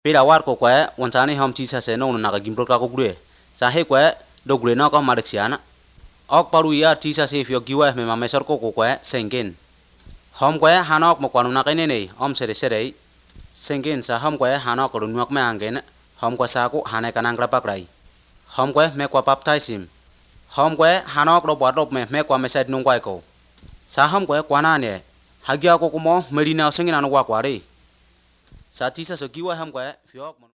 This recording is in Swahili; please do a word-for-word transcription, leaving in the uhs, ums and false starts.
Pira war ko kwa wansani hom chi sa se no na ka gimbro ka ko gure sa he kwa do gure no ka madeksiana ok paru ya chi sa se fio giwa me ma mesor ko ko kwa sengen hom kwa hanok mo kwanu na kene nei om sere sere sengen sa hom kwa hanok ko nuak me angen hom kwa sa ko hane kanang ra pakrai hom kwa me kwa pap thai sim hom kwa hanok ro bwa rop me me kwa me sait nung kwa ko sa hom kwa kwana ne hagya ko ko mo merina sengina no kwa kwa re sa chi sa so giwa hom kwa fio